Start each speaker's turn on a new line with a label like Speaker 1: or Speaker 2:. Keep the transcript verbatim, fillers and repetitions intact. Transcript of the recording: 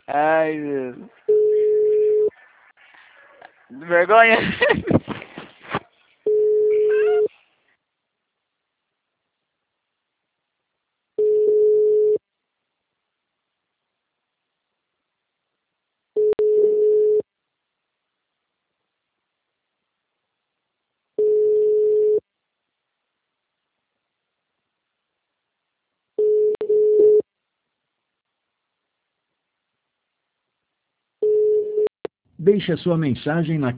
Speaker 1: Ai, Deus. Vergonha.
Speaker 2: Deixe a sua mensagem na